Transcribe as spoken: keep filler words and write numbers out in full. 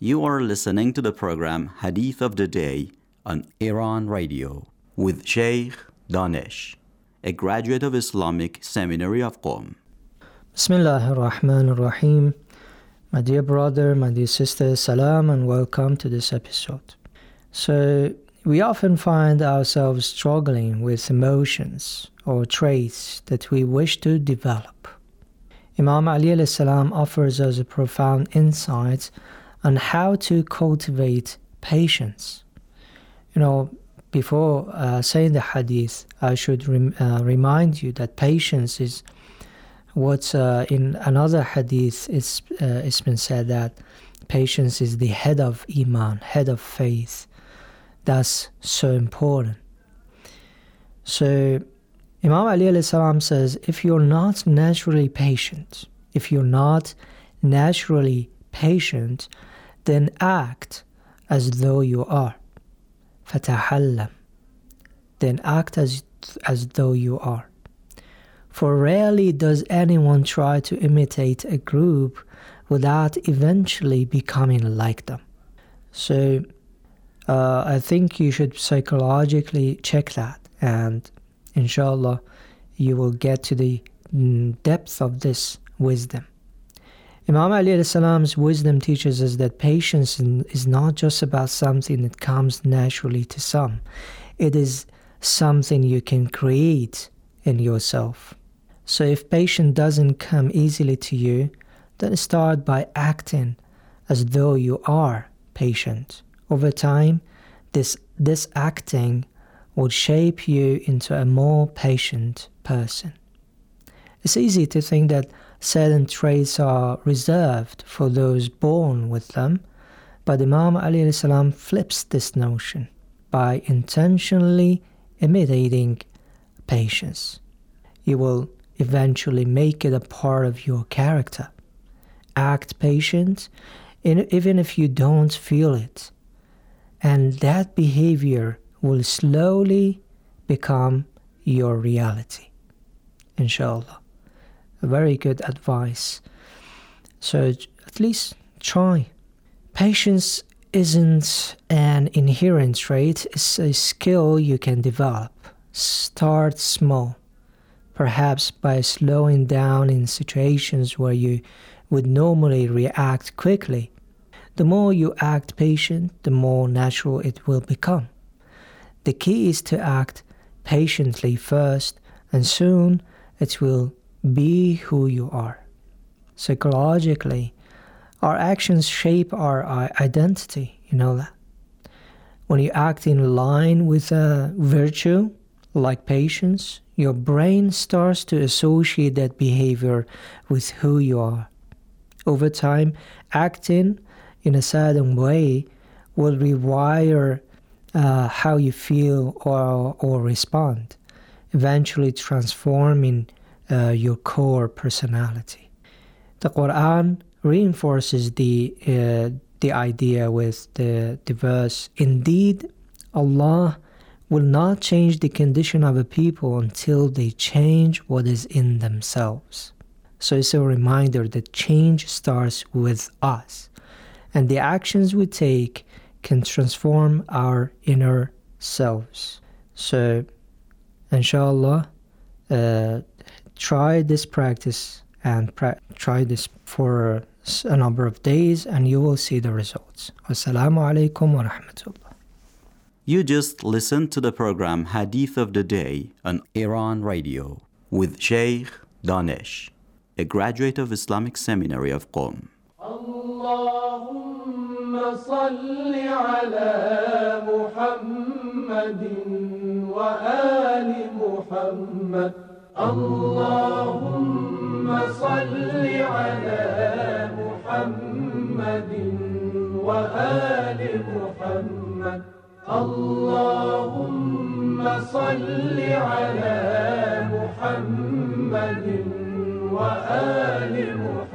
You are listening to the program Hadith of the Day on Iran Radio with Sheikh Danish, a graduate of Islamic Seminary of Qom. Bismillahir Rahmanir Rahim. My dear brother, my dear sister, salam and welcome to this episode. So, we often find ourselves struggling with emotions or traits that we wish to develop. Imam Ali alayhi salam offers us a profound insight on how to cultivate patience. You know, before uh, saying the hadith, I should rem- uh, remind you that patience is what uh, in another hadith it's, uh, it's been said that patience is the head of Iman, head of faith. That's so important. So Imam Ali alayhi salam says, if you're not naturally patient, if you're not naturally patient, then act as though you are. فَتَحَلَّمْ. Then act as, as though you are. For rarely does anyone try to imitate a group without eventually becoming like them. So uh, I think you should psychologically check that, and inshallah you will get to the depth of this wisdom. Imam Ali alayhi salam's wisdom teaches us that patience is not just about something that comes naturally to some. It is something you can create in yourself. So if patience doesn't come easily to you, then start by acting as though you are patient. Over time, this, this acting will shape you into a more patient person. It's easy to think that certain traits are reserved for those born with them, but Imam Ali alayhi salam flips this notion by intentionally imitating patience. You will eventually make it a part of your character. Act patient even if you don't feel it, and that behavior will slowly become your reality. Inshallah. Very good advice. So at least try. Patience isn't an inherent trait, it's a skill you can develop. Start small, perhaps by slowing down in situations where you would normally react quickly. The more you act patient, the more natural it will become. The key is to act patiently first, and soon it will be who you are. Psychologically, our actions shape our identity, you know that. When you act in line with a virtue, like patience, your brain starts to associate that behavior with who you are. Over time, acting in a certain way will rewire uh, how you feel or, or respond, eventually transforming Uh, your core personality. The Quran reinforces the uh, the idea with the, the verse, "Indeed, Allah will not change the condition of a people until they change what is in themselves." So it's a reminder that change starts with us, and the actions we take can transform our inner selves. So, inshallah, uh, try this practice and pra- try this for a number of days, and you will see the results. Wassalamu alaikum wa rahmatullah. You just listened to the program Hadith of the Day on Iran Radio with Sheikh Danish, a graduate of Islamic Seminary of Qom. Allahumma salli ala Muhammadin wa ali Muhammad. Allahumma salli ala Muhammadin wa ali Muhammad. Allahumma salli ala Muhammadin wa ali Muhammad.